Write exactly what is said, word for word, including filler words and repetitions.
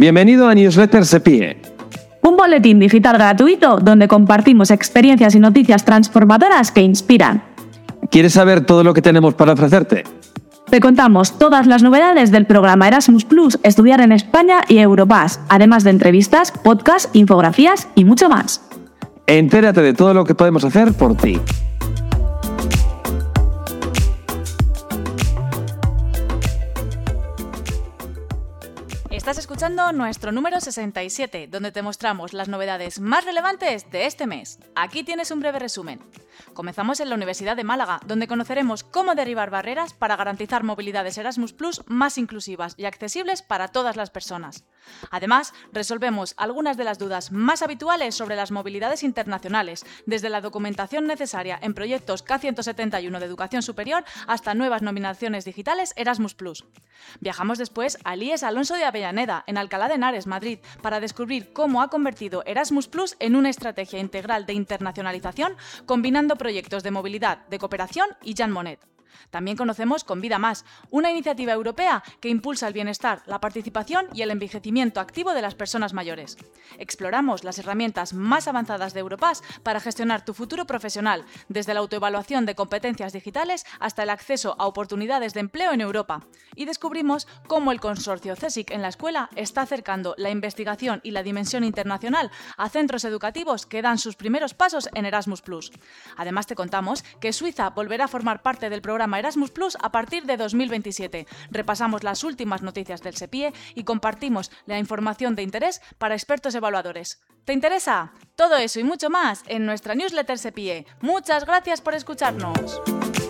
Bienvenido a Newsletter Sepie. Un boletín digital gratuito donde compartimos experiencias y noticias transformadoras que inspiran. ¿Quieres saber todo lo que tenemos para ofrecerte? Te contamos todas las novedades del programa Erasmus Plus, Estudiar en España y Europass, además de entrevistas, podcasts, infografías y mucho más. Entérate de todo lo que podemos hacer por ti. Estás escuchando nuestro número sesenta y siete, donde te mostramos las novedades más relevantes de este mes. Aquí tienes un breve resumen. Comenzamos en la Universidad de Málaga, donde conoceremos cómo derribar barreras para garantizar movilidades Erasmus Plus más inclusivas y accesibles para todas las personas. Además, resolvemos algunas de las dudas más habituales sobre las movilidades internacionales, desde la documentación necesaria en proyectos K ciento setenta y uno de educación superior hasta nuevas nominaciones digitales Erasmus Plus. Viajamos después al I E S Alonso de Avellaneda, en Alcalá de Henares, Madrid, para descubrir cómo ha convertido Erasmus Plus en una estrategia integral de internacionalización, combinando proyectos de movilidad, de cooperación y Jean Monnet. También conocemos Convida Más, una iniciativa europea que impulsa el bienestar, la participación y el envejecimiento activo de las personas mayores. Exploramos las herramientas más avanzadas de Europass para gestionar tu futuro profesional, desde la autoevaluación de competencias digitales hasta el acceso a oportunidades de empleo en Europa. Y descubrimos cómo el consorcio CSIC en la escuela está acercando la investigación y la dimensión internacional a centros educativos que dan sus primeros pasos en Erasmus Plus. Además, te contamos que Suiza volverá a formar parte del programa Erasmus Plus a partir de dos mil veintisiete. Repasamos las últimas noticias del SEPIE y compartimos la información de interés para expertos evaluadores. ¿Te interesa? Todo eso y mucho más en nuestra newsletter SEPIE. Muchas gracias por escucharnos.